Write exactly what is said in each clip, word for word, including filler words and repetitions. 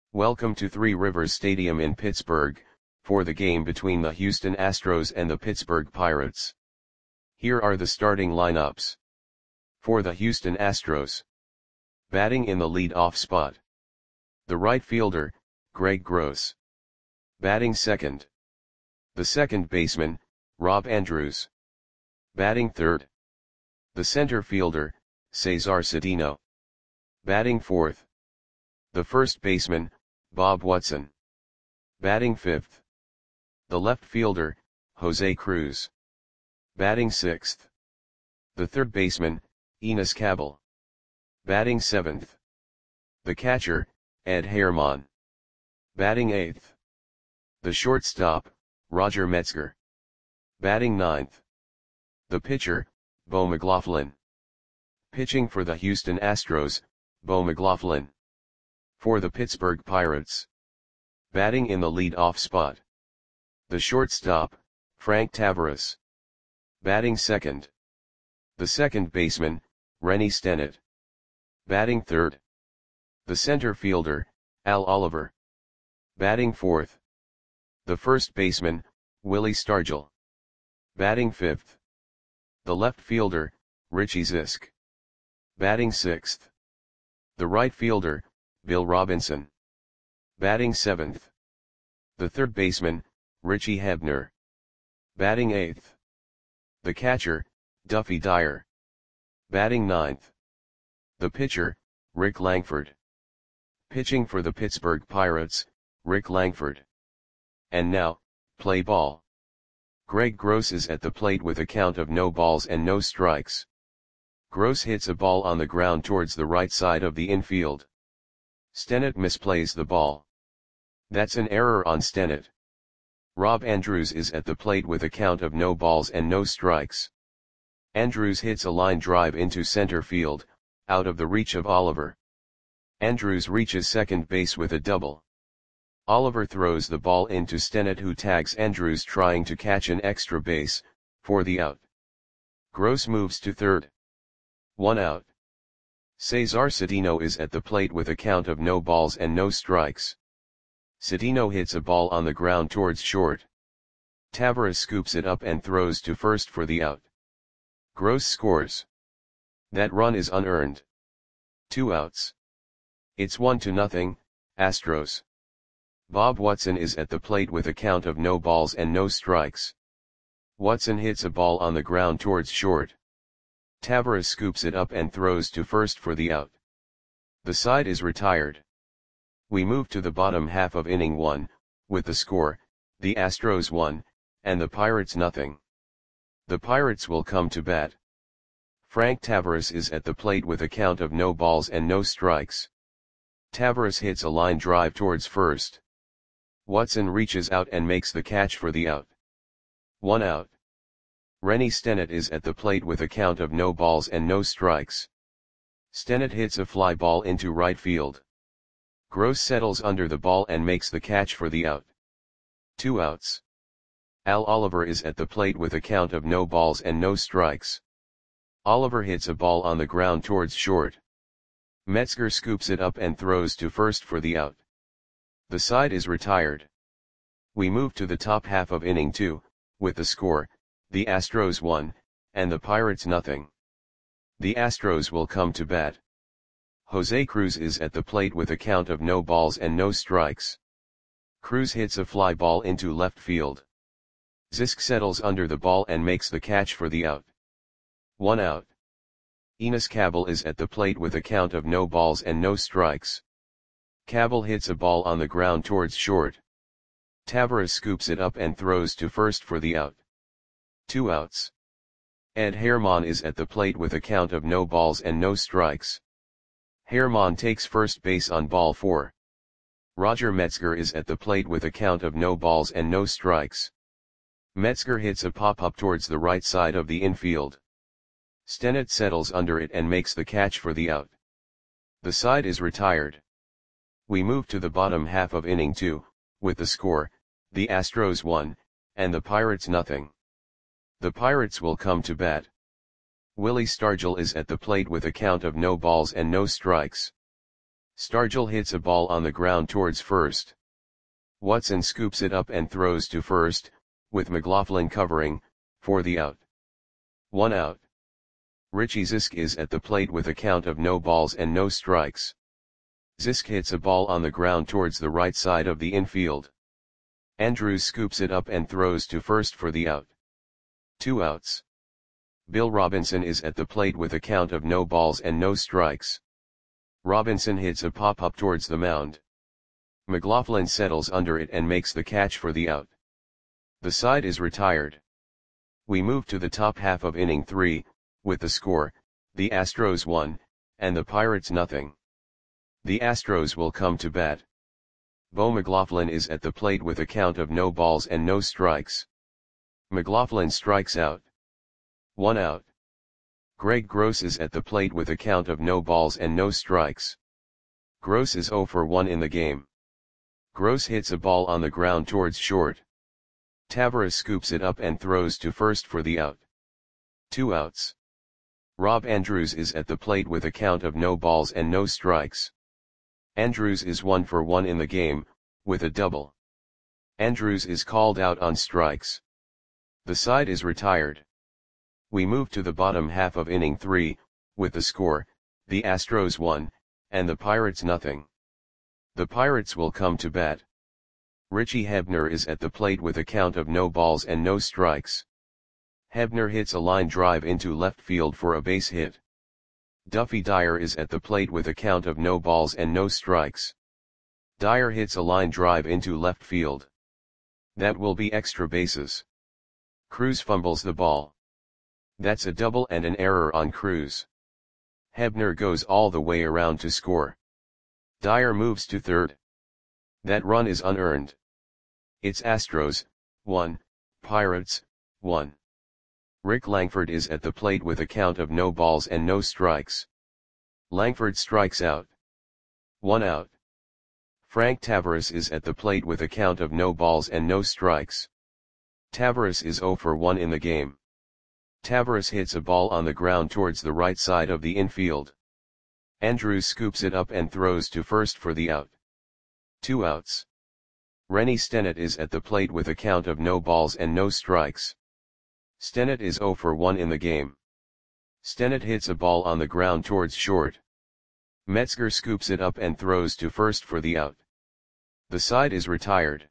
Welcome to Three Rivers Stadium in Pittsburgh, for the game between the Houston Astros and the Pittsburgh Pirates. Here are the starting lineups. For the Houston Astros. Batting in the lead-off spot. The right fielder, Greg Gross. Batting second. The second baseman, Rob Andrews. Batting third. The center fielder, Cesar Cedeno. Batting fourth. The first baseman, Bob Watson. Batting fifth. The left fielder, Jose Cruz. Batting sixth. The third baseman, Enos Cabell. Batting seventh. The catcher, Ed Herman. Batting eighth. The shortstop, Roger Metzger. Batting ninth. The pitcher, Bo McLaughlin. Pitching for the Houston Astros, Bo McLaughlin. For the Pittsburgh Pirates. Batting in the lead-off spot. The shortstop, Frank Taveras. Batting second. The second baseman, Rennie Stennett. Batting third. The center fielder, Al Oliver. Batting fourth. The first baseman, Willie Stargell. Batting fifth. The left fielder, Richie Zisk. Batting sixth. The right fielder, Bill Robinson. Batting seventh. The third baseman, Richie Hebner. Batting eighth. The catcher, Duffy Dyer. Batting ninth. The pitcher, Rick Langford. Pitching for the Pittsburgh Pirates, Rick Langford. And now, play ball. Greg Gross is at the plate with a count of no balls and no strikes. Gross hits a ball on the ground towards the right side of the infield. Stennett misplays the ball. That's an error on Stennett. Rob Andrews is at the plate with a count of no balls and no strikes. Andrews hits a line drive into center field, out of the reach of Oliver. Andrews reaches second base with a double. Oliver throws the ball into Stennett, who tags Andrews trying to catch an extra base, for the out. Gross moves to third. One out. Cesar Cedeno is at the plate with a count of no balls and no strikes. Cedeno hits a ball on the ground towards short. Taveras scoops it up and throws to first for the out. Gross scores. That run is unearned. Two outs. It's one to nothing, Astros. Bob Watson is at the plate with a count of no balls and no strikes. Watson hits a ball on the ground towards short. Taveras scoops it up and throws to first for the out. The side is retired. We move to the bottom half of inning one, with the score, the Astros one, and the Pirates nothing. The Pirates will come to bat. Frank Taveras is at the plate with a count of no balls and no strikes. Taveras hits a line drive towards first. Watson reaches out and makes the catch for the out. One out. Rennie Stennett is at the plate with a count of no balls and no strikes. Stennett hits a fly ball into right field. Gross settles under the ball and makes the catch for the out. Two outs. Al Oliver is at the plate with a count of no balls and no strikes. Oliver hits a ball on the ground towards short. Metzger scoops it up and throws to first for the out. The side is retired. We move to the top half of inning two, with the score, the Astros one, and the Pirates nothing. The Astros will come to bat. Jose Cruz is at the plate with a count of no balls and no strikes. Cruz hits a fly ball into left field. Zisk settles under the ball and makes the catch for the out. One out. Enos Cabell is at the plate with a count of no balls and no strikes. Cabell hits a ball on the ground towards short. Taveras scoops it up and throws to first for the out. Two outs. Ed Herman is at the plate with a count of no balls and no strikes. Herman takes first base on ball four. Roger Metzger is at the plate with a count of no balls and no strikes. Metzger hits a pop-up towards the right side of the infield. Stennett settles under it and makes the catch for the out. The side is retired. We move to the bottom half of inning two, with the score, the Astros one, and the Pirates nothing. The Pirates will come to bat. Willie Stargell is at the plate with a count of no balls and no strikes. Stargell hits a ball on the ground towards first. Watson scoops it up and throws to first, with McLaughlin covering, for the out. One out. Richie Zisk is at the plate with a count of no balls and no strikes. Zisk hits a ball on the ground towards the right side of the infield. Andrews scoops it up and throws to first for the out. Two outs. Bill Robinson is at the plate with a count of no balls and no strikes. Robinson hits a pop-up towards the mound. McLaughlin settles under it and makes the catch for the out. The side is retired. We move to the top half of inning three, with the score, the Astros one, and the Pirates nothing. The Astros will come to bat. Bo McLaughlin is at the plate with a count of no balls and no strikes. McLaughlin strikes out. One out. Greg Gross is at the plate with a count of no balls and no strikes. Gross is oh for one in the game. Gross hits a ball on the ground towards short. Tavares scoops it up and throws to first for the out. Two outs. Rob Andrews is at the plate with a count of no balls and no strikes. Andrews is one for one in the game, with a double. Andrews is called out on strikes. The side is retired. We move to the bottom half of inning three, with the score, the Astros one, and the Pirates nothing. The Pirates will come to bat. Richie Hebner is at the plate with a count of no balls and no strikes. Hebner hits a line drive into left field for a base hit. Duffy Dyer is at the plate with a count of no balls and no strikes. Dyer hits a line drive into left field. That will be extra bases. Cruz fumbles the ball. That's a double and an error on Cruz. Hebner goes all the way around to score. Dyer moves to third. That run is unearned. It's Astros, one, Pirates, one. Rick Langford is at the plate with a count of no balls and no strikes. Langford strikes out. One out. Frank Tavares is at the plate with a count of no balls and no strikes. Tavares is oh for one in the game. Tavares hits a ball on the ground towards the right side of the infield. Andrews scoops it up and throws to first for the out. Two outs. Rennie Stennett is at the plate with a count of no balls and no strikes. Stennett is oh for one in the game. Stennett hits a ball on the ground towards short. Metzger scoops it up and throws to first for the out. The side is retired.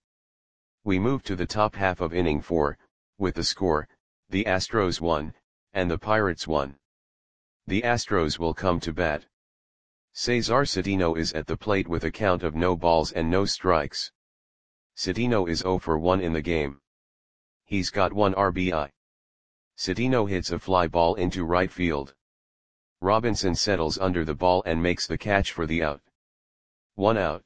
We move to the top half of inning four, with the score, the Astros one, and the Pirates one. The Astros will come to bat. Cesar Cedeno is at the plate with a count of no balls and no strikes. Cedeno is oh for one in the game. He's got one R B I. Cedeno hits a fly ball into right field. Robinson settles under the ball and makes the catch for the out. One out.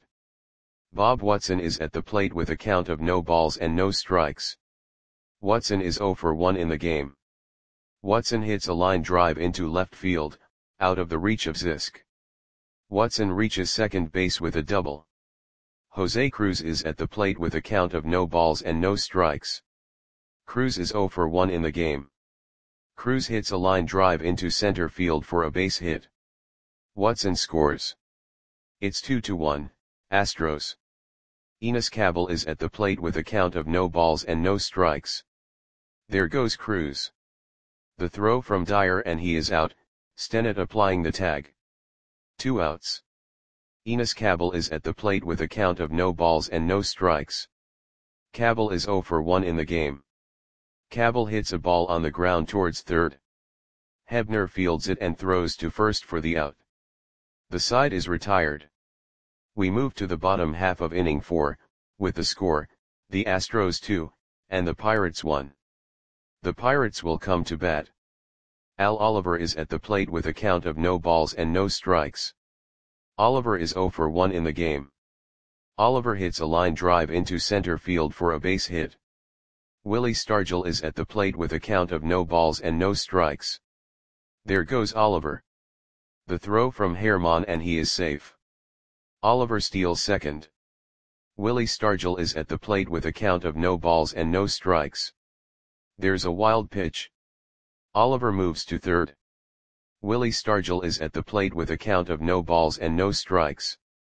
Bob Watson is at the plate with a count of no balls and no strikes. Watson is oh for one in the game. Watson hits a line drive into left field, out of the reach of Zisk. Watson reaches second base with a double. Jose Cruz is at the plate with a count of no balls and no strikes. Cruz is oh for one in the game. Cruz hits a line drive into center field for a base hit. Watson scores. It's two to one, Astros. Enos Cabell is at the plate with a count of no balls and no strikes. There goes Cruz. The throw from Dyer and he is out, Stennett applying the tag. Two outs. Enos Cabell is at the plate with a count of no balls and no strikes. Cabell is oh for one in the game. Cabell hits a ball on the ground towards third. Hebner fields it and throws to first for the out. The side is retired. We move to the bottom half of inning four, with the score, the Astros two, and the Pirates one. The Pirates will come to bat. Al Oliver is at the plate with a count of no balls and no strikes. Oliver is oh for one in the game. Oliver hits a line drive into center field for a base hit. Willie Stargell is at the plate with a count of no balls and no strikes. There goes Oliver. The throw from Herman and he is safe. Oliver steals second. Willie Stargell is at the plate with a count of no balls and no strikes. There's a wild pitch. Oliver moves to third. Willie Stargell is at the plate with a count of no balls and no strikes.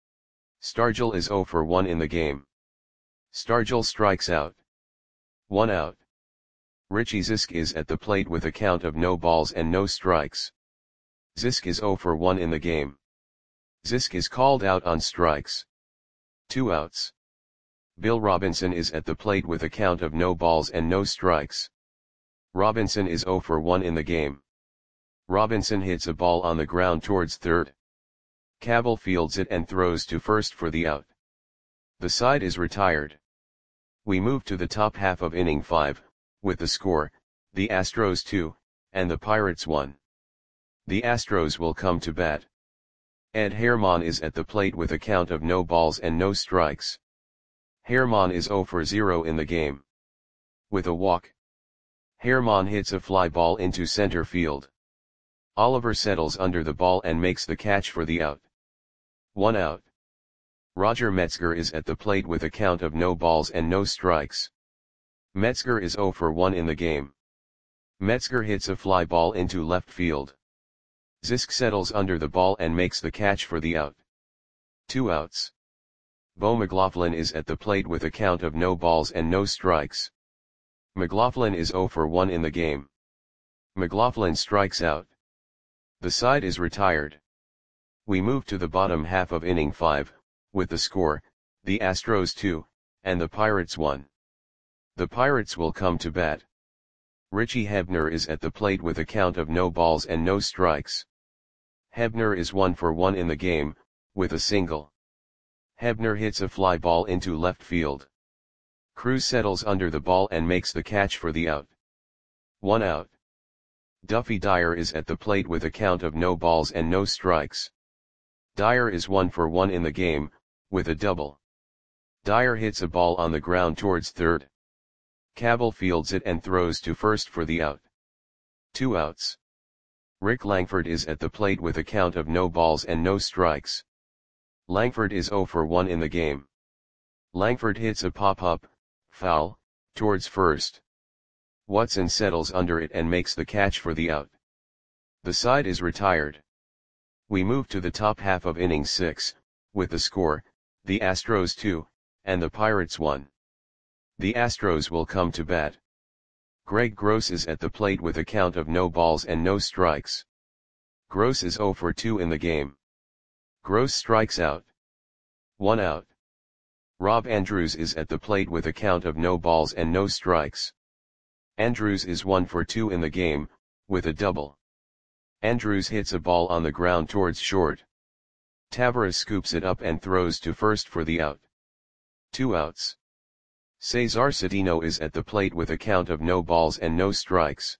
Stargell is zero for one in the game. Stargell strikes out. One out. Richie Zisk is at the plate with a count of no balls and no strikes. Zisk is zero for one in the game. Zisk is called out on strikes. Two outs. Bill Robinson is at the plate with a count of no balls and no strikes. Robinson is zero for one in the game. Robinson hits a ball on the ground towards third. Cabell fields it and throws to first for the out. The side is retired. We move to the top half of inning five, with the score, the Astros two, and the Pirates one. The Astros will come to bat. Ed Herman is at the plate with a count of no balls and no strikes. Herman is zero for zero in the game. With a walk, Herman hits a fly ball into center field. Oliver settles under the ball and makes the catch for the out. One out. Roger Metzger is at the plate with a count of no balls and no strikes. Metzger is zero for one in the game. Metzger hits a fly ball into left field. Zisk settles under the ball and makes the catch for the out. Two outs. Bo McLaughlin is at the plate with a count of no balls and no strikes. McLaughlin is zero for one in the game. McLaughlin strikes out. The side is retired. We move to the bottom half of inning five, with the score, the Astros two, and the Pirates one. The Pirates will come to bat. Richie Hebner is at the plate with a count of no balls and no strikes. Hebner is one for one in the game, with a single. Hebner hits a fly ball into left field. Cruz settles under the ball and makes the catch for the out. One out. Duffy Dyer is at the plate with a count of no balls and no strikes. Dyer is one for one in the game, with a double. Dyer hits a ball on the ground towards third. Cabell fields it and throws to first for the out. Two outs. Rick Langford is at the plate with a count of no balls and no strikes. Langford is zero for one in the game. Langford hits a pop-up, foul, towards first. Watson settles under it and makes the catch for the out. The side is retired. We move to the top half of inning six, with the score, the Astros two, and the Pirates one. The Astros will come to bat. Greg Gross is at the plate with a count of no balls and no strikes. Gross is zero for two in the game. Gross strikes out. One out. Rob Andrews is at the plate with a count of no balls and no strikes. Andrews is one for two in the game, with a double. Andrews hits a ball on the ground towards short. Taveras scoops it up and throws to first for the out. Two outs. Cesar Cedeno is at the plate with a count of no balls and no strikes.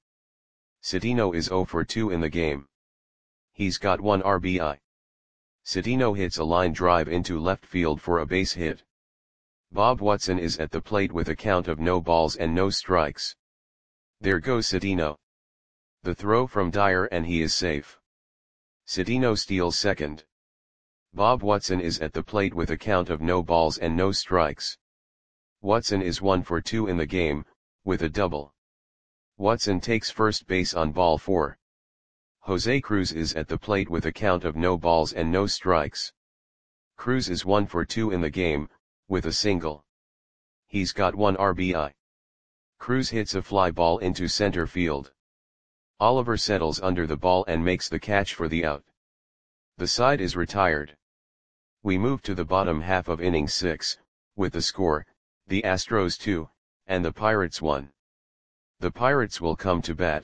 Cedeno is zero for two in the game. He's got one R B I. Cedeno hits a line drive into left field for a base hit. Bob Watson is at the plate with a count of no balls and no strikes. There goes Cedeno. The throw from Dyer and he is safe. Cedeno steals second. Bob Watson is at the plate with a count of no balls and no strikes. Watson is one for two in the game, with a double. Watson takes first base on ball four. Jose Cruz is at the plate with a count of no balls and no strikes. Cruz is one for two in the game, with a single. He's got one R B I. Cruz hits a fly ball into center field. Oliver settles under the ball and makes the catch for the out. The side is retired. We move to the bottom half of inning six, with the score, the Astros two, and the Pirates one. The Pirates will come to bat.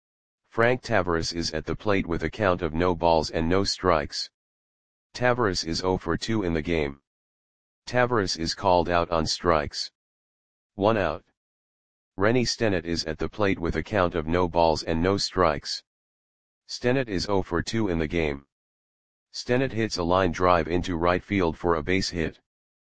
Frank Taveras is at the plate with a count of no balls and no strikes. Taveras is zero for two in the game. Taveras is called out on strikes. One out. Rennie Stennett is at the plate with a count of no balls and no strikes. Stennett is zero for two in the game. Stennett hits a line drive into right field for a base hit.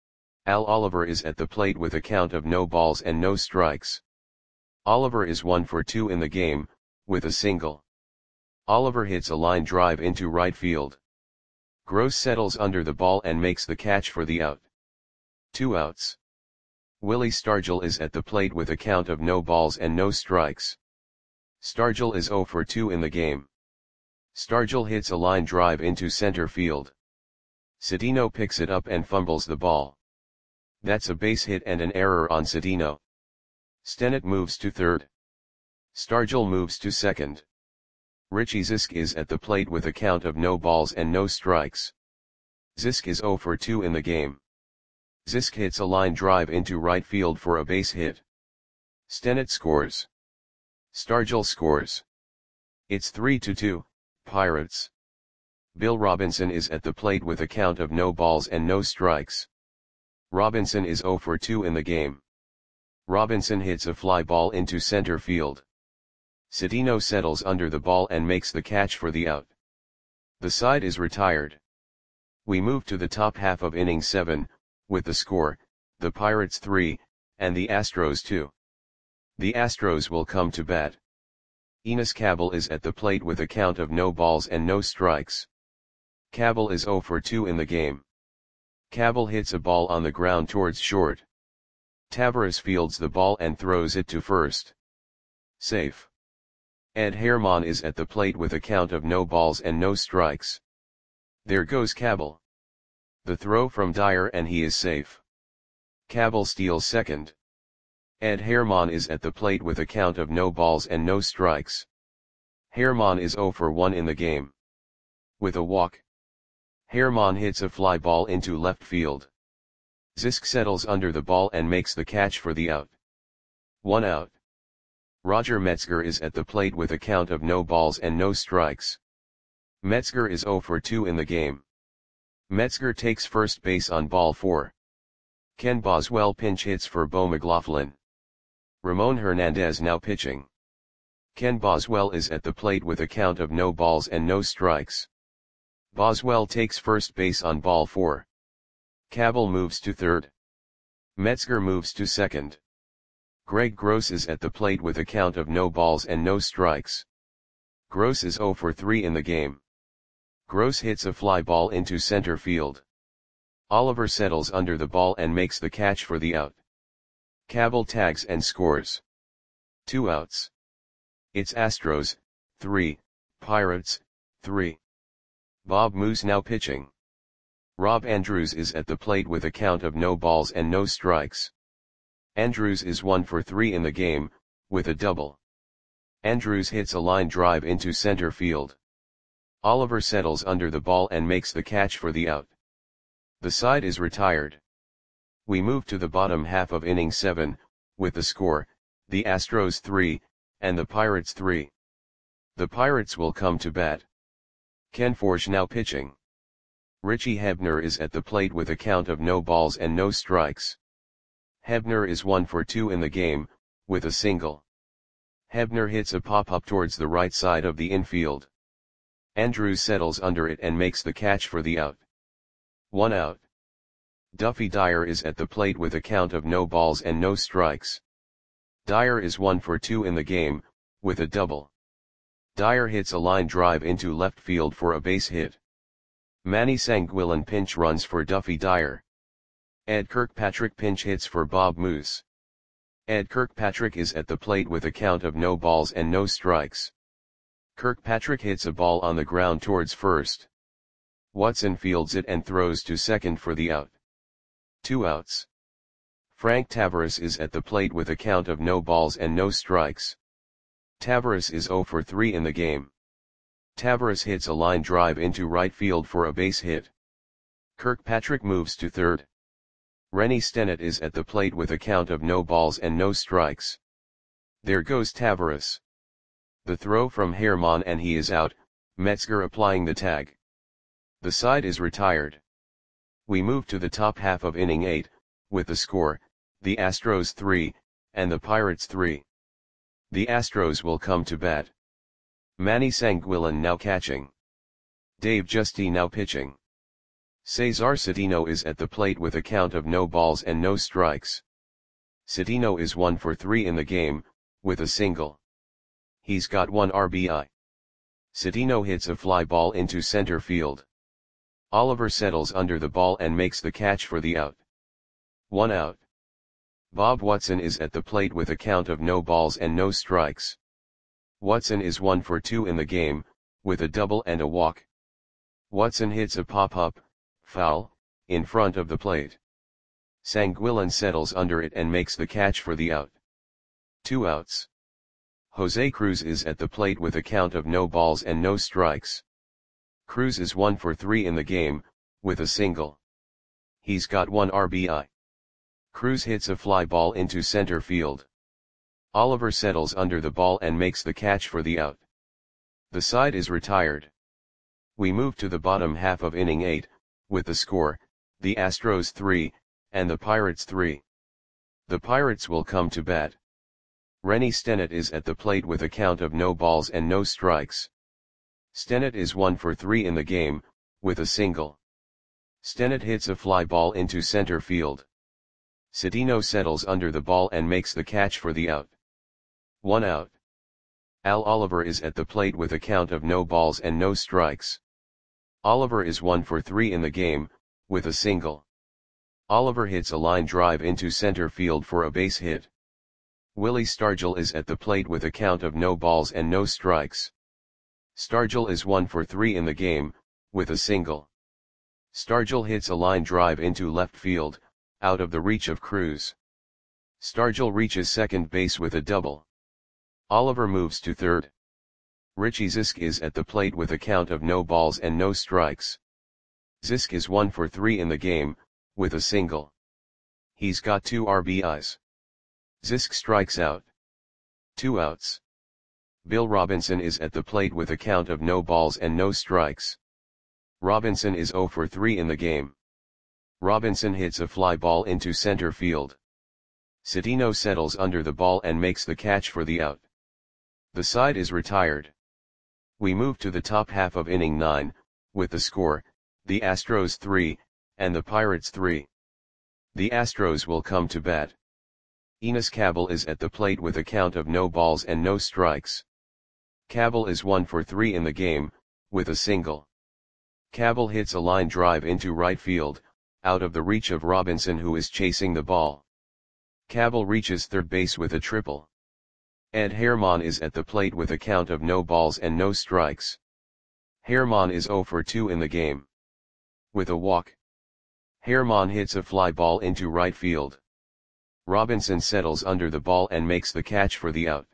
Al Oliver is at the plate with a count of no balls and no strikes. Oliver is one for two in the game, with a single. Oliver hits a line drive into right field. Gross settles under the ball and makes the catch for the out. Two outs. Willie Stargell is at the plate with a count of no balls and no strikes. Stargell is zero for two in the game. Stargell hits a line drive into center field. Cedeno picks it up and fumbles the ball. That's a base hit and an error on Cedeno. Stennett moves to third. Stargell moves to second. Richie Zisk is at the plate with a count of no balls and no strikes. Zisk is zero for two in the game. Zisk hits a line drive into right field for a base hit. Stennett scores. Stargell scores. It's three to two, Pirates. Bill Robinson is at the plate with a count of no balls and no strikes. Robinson is zero for two in the game. Robinson hits a fly ball into center field. Cedeno settles under the ball and makes the catch for the out. The side is retired. We move to the top half of inning seven, with the score, the Pirates three, and the Astros two. The Astros will come to bat. Enos Cabell is at the plate with a count of no balls and no strikes. Cabell is zero for two in the game. Cabell hits a ball on the ground towards short. Taveras fields the ball and throws it to first. Safe. Ed Herman is at the plate with a count of no balls and no strikes. There goes Cabell. The throw from Dyer and he is safe. Cabell steals second. Ed Herman is at the plate with a count of no balls and no strikes. Herman is zero for one in the game. With a walk, Herman hits a fly ball into left field. Zisk settles under the ball and makes the catch for the out. One out. Roger Metzger is at the plate with a count of no balls and no strikes. Metzger is zero for two in the game. Metzger takes first base on ball four. Ken Boswell pinch hits for Bo McLaughlin. Ramon Hernandez now pitching. Ken Boswell is at the plate with a count of no balls and no strikes. Boswell takes first base on ball four. Cabell moves to third. Metzger moves to second. Greg Gross is at the plate with a count of no balls and no strikes. Gross is zero for three in the game. Gross hits a fly ball into center field. Oliver settles under the ball and makes the catch for the out. Cabell tags and scores. Two outs. It's Astros, three, Pirates, three. Bob Moose now pitching. Rob Andrews is at the plate with a count of no balls and no strikes. Andrews is one for three in the game, with a double. Andrews hits a line drive into center field. Oliver settles under the ball and makes the catch for the out. The side is retired. We move to the bottom half of inning seven, with the score, the Astros three, and the Pirates three. The Pirates will come to bat. Ken Forge now pitching. Richie Hebner is at the plate with a count of no balls and no strikes. Hebner is one for two in the game, with a single. Hebner hits a pop-up towards the right side of the infield. Andrews settles under it and makes the catch for the out. One out. Duffy Dyer is at the plate with a count of no balls and no strikes. Dyer is one for two in the game, with a double. Dyer hits a line drive into left field for a base hit. Manny Sanguillen pinch runs for Duffy Dyer. Ed Kirkpatrick pinch hits for Bob Moose. Ed Kirkpatrick is at the plate with a count of no balls and no strikes. Kirkpatrick hits a ball on the ground towards first. Watson fields it and throws to second for the out. Two outs. Frank Taveras is at the plate with a count of no balls and no strikes. Taveras is zero for three in the game. Taveras hits a line drive into right field for a base hit. Kirkpatrick moves to third. Rennie Stennett is at the plate with a count of no balls and no strikes. There goes Taveras. The throw from Herman and he is out, Metzger applying the tag. The side is retired. We move to the top half of inning eight, with the score, the Astros three, and the Pirates three. The Astros will come to bat. Manny Sanguillen now catching. Dave Justy now pitching. Cesar Cedeno is at the plate with a count of no balls and no strikes. Cedeno is one for three in the game, with a single. He's got one R B I. Cedeno hits a fly ball into center field. Oliver settles under the ball and makes the catch for the out. One out. Bob Watson is at the plate with a count of no balls and no strikes. Watson is one for two in the game, with a double and a walk. Watson hits a pop-up, foul, in front of the plate. Sanguillen settles under it and makes the catch for the out. Two outs. Jose Cruz is at the plate with a count of no balls and no strikes. Cruz is one for three in the game, with a single. He's got one R B I. Cruz hits a fly ball into center field. Oliver settles under the ball and makes the catch for the out. The side is retired. We move to the bottom half of inning eight, with the score, the Astros three, and the Pirates three. The Pirates will come to bat. Rennie Stennett is at the plate with a count of no balls and no strikes. Stennett is one for three in the game, with a single. Stennett hits a fly ball into center field. Cedeno settles under the ball and makes the catch for the out. One out. Al Oliver is at the plate with a count of no balls and no strikes. Oliver is one for three in the game, with a single. Oliver hits a line drive into center field for a base hit. Willie Stargell is at the plate with a count of no balls and no strikes. Stargell is one for three in the game, with a single. Stargell hits a line drive into left field, out of the reach of Cruz. Stargell reaches second base with a double. Oliver moves to third. Richie Zisk is at the plate with a count of no balls and no strikes. Zisk is one for three in the game, with a single. He's got two R B Is. Zisk strikes out. Two outs. Bill Robinson is at the plate with a count of no balls and no strikes. Robinson is zero for three in the game. Robinson hits a fly ball into center field. Cedeno settles under the ball and makes the catch for the out. The side is retired. We move to the top half of inning nine, with the score, the Astros three, and the Pirates three. The Astros will come to bat. Enos Cabell is at the plate with a count of no balls and no strikes. Cabell is one for three in the game, with a single. Cabell hits a line drive into right field, out of the reach of Robinson who is chasing the ball. Cabell reaches third base with a triple. Ed Herman is at the plate with a count of no balls and no strikes. Herman is zero for two in the game. With a walk. Herman hits a fly ball into right field. Robinson settles under the ball and makes the catch for the out.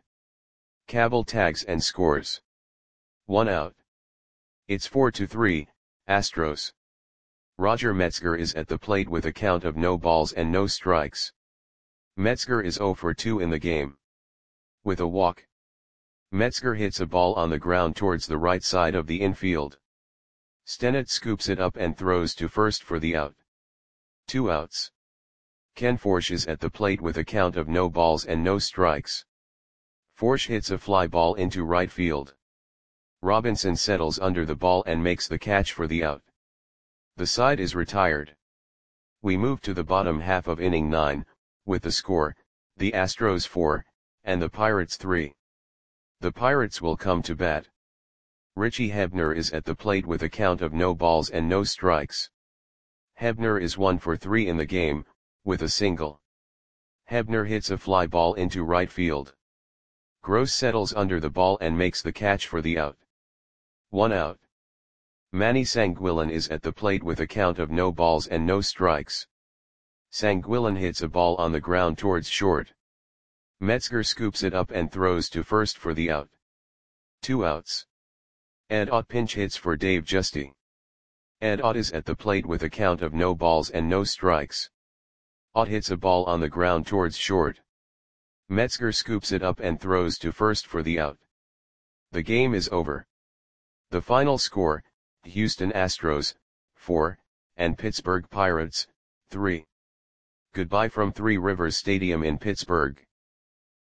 Cabell tags and scores. One out. It's four to three, Astros. Roger Metzger is at the plate with a count of no balls and no strikes. Metzger is zero for two in the game. With a walk. Metzger hits a ball on the ground towards the right side of the infield. Stennett scoops it up and throws to first for the out. Two outs. Ken Forsch is at the plate with a count of no balls and no strikes. Forsch hits a fly ball into right field. Robinson settles under the ball and makes the catch for the out. The side is retired. We move to the bottom half of inning nine, with the score, the Astros four, and the Pirates three. The Pirates will come to bat. Richie Hebner is at the plate with a count of no balls and no strikes. Hebner is one for three in the game, with a single. Hebner hits a fly ball into right field. Gross settles under the ball and makes the catch for the out. One out. Manny Sanguillen is at the plate with a count of no balls and no strikes. Sanguillen hits a ball on the ground towards short. Metzger scoops it up and throws to first for the out. Two outs. Ed Ott pinch hits for Dave Giusti. Ed Ott is at the plate with a count of no balls and no strikes. Ott hits a ball on the ground towards short. Metzger scoops it up and throws to first for the out. The game is over. The final score, Houston Astros, four, and Pittsburgh Pirates, three. Goodbye from Three Rivers Stadium in Pittsburgh.